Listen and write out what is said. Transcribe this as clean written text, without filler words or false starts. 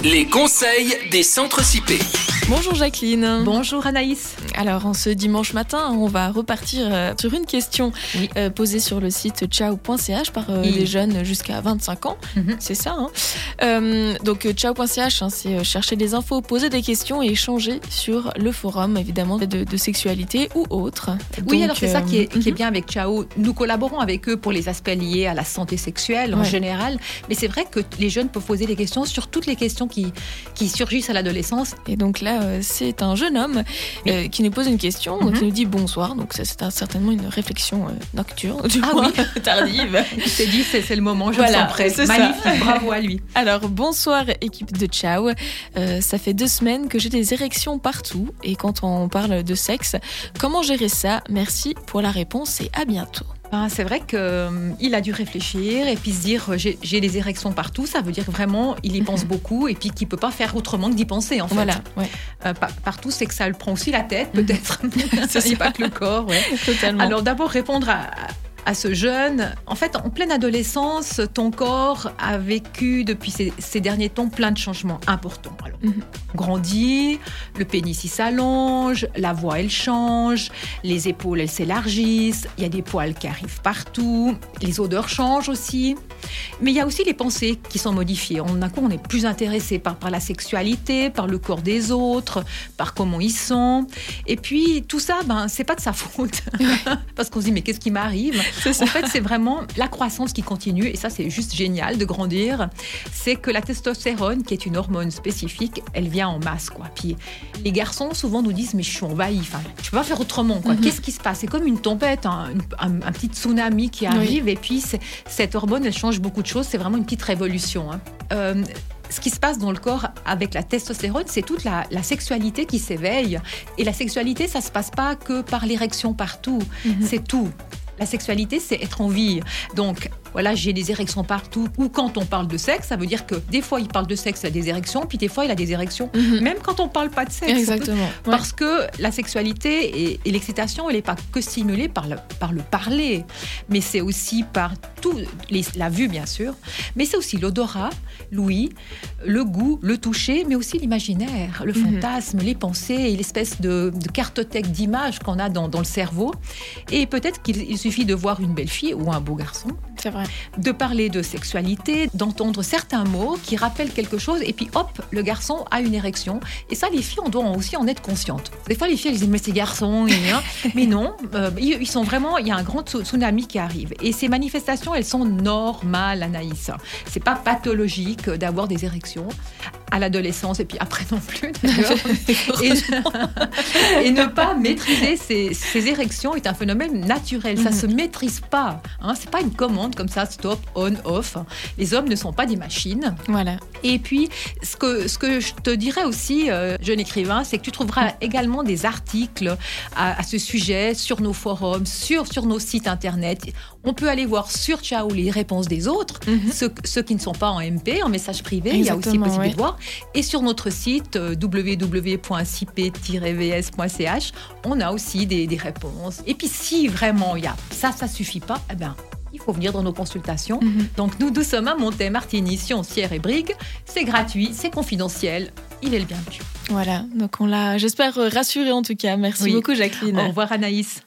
Les conseils des centres CIP. Bonjour Jacqueline. Bonjour Anaïs. Alors en ce dimanche matin, on va repartir sur une question posée sur le site ciao.ch par des jeunes jusqu'à 25 ans. C'est ça. Donc ciao.ch, c'est chercher des infos, poser des questions et échanger sur le forum, évidemment, de sexualité ou autre. Oui, Donc, alors c'est ça qui est bien avec Ciao. Nous collaborons avec eux pour les aspects liés à la santé sexuelle en général. Mais c'est vrai que les jeunes peuvent poser des questions sur toutes les questions qui surgissent à l'adolescence. Et donc là, c'est un jeune homme qui nous pose une question, qui nous dit bonsoir. Donc ça, c'est certainement une réflexion nocturne, tardive. Il s'est dit, c'est le moment, je me sens prête. Magnifique, ça. Bravo à lui. Alors, bonsoir équipe de Ciao. Ça fait 2 semaines que j'ai des érections partout. Et quand on parle de sexe, comment gérer ça? Merci pour la réponse et à bientôt. C'est vrai qu'il a dû réfléchir et puis se dire j'ai des érections partout, ça veut dire que vraiment il y pense beaucoup et puis qu'il ne peut pas faire autrement que d'y penser en fait. Voilà, partout, c'est que ça le prend aussi la tête peut-être, c'est pas que le corps. Totalement. Alors d'abord répondre à ce jeune, en fait, en pleine adolescence, ton corps a vécu depuis ces derniers temps plein de changements importants. Alors, on grandit, le pénis il s'allonge, la voix elle change, les épaules elles s'élargissent, il y a des poils qui arrivent partout, les odeurs changent aussi. Mais il y a aussi les pensées qui sont modifiées. On est plus intéressé par la sexualité, par le corps des autres, par comment ils sont. Et puis tout ça, c'est pas de sa faute, parce qu'on se dit mais qu'est-ce qui m'arrive? En fait, c'est vraiment la croissance qui continue, et ça, c'est juste génial de grandir. C'est que la testostérone, qui est une hormone spécifique, elle vient en masse, quoi. Puis les garçons souvent nous disent mais je suis envahi, enfin, je peux pas faire autrement, quoi. Qu'est-ce qui se passe? C'est comme une tempête, un petit tsunami qui arrive, et puis cette hormone, elle change beaucoup de choses. C'est vraiment une petite révolution. Ce qui se passe dans le corps avec la testostérone, c'est toute la sexualité qui s'éveille. Et la sexualité, ça se passe pas que par l'érection partout, c'est tout. La sexualité, c'est être en vie. Donc, voilà, j'ai des érections partout. Ou quand on parle de sexe, ça veut dire que des fois, il parle de sexe, il a des érections, puis des fois, il a des érections, même quand on ne parle pas de sexe. Exactement. Parce que la sexualité et l'excitation, elle n'est pas que stimulée par le parler, mais c'est aussi par la vue, bien sûr, mais c'est aussi l'odorat, l'ouïe, le goût, le toucher, mais aussi l'imaginaire, le fantasme, les pensées et l'espèce de cartothèque d'images qu'on a dans le cerveau. Et peut-être qu'il suffit de voir une belle fille ou un beau garçon, c'est vrai, de parler de sexualité, d'entendre certains mots qui rappellent quelque chose, et puis hop, le garçon a une érection. Et ça, les filles, on doit aussi en être conscientes. Des fois, les filles, elles disent mais ces garçons, mais non, ils sont vraiment, il y a un grand tsunami qui arrive. Et ces manifestations, elles sont normales, Anaïs. C'est pas pathologique d'avoir des érections à l'adolescence, et puis après non plus d'ailleurs. Et ne pas maîtriser ces érections est un phénomène naturel. Ça se maîtrise pas. C'est pas une commande comme ça, stop, on, off. Les hommes ne sont pas des machines. Voilà. Et puis, ce que je te dirais aussi, jeune écrivain, c'est que tu trouveras également des articles à ce sujet sur nos forums, sur nos sites internet. On peut aller voir sur Ciao les réponses des autres, ceux qui ne sont pas en MP, en message privé. Il y a aussi possibilité de voir. Et sur notre site www.cip-vs.ch, on a aussi des réponses. Et puis, si vraiment il y a ça suffit pas, il faut venir dans nos consultations. Donc, nous sommes à Montet-Martigny, Sion, Sierre et Brigue. C'est gratuit, c'est confidentiel. Il est le bienvenu. Voilà, donc on l'a, j'espère, rassuré en tout cas. Merci beaucoup Jacqueline. Au revoir Anaïs.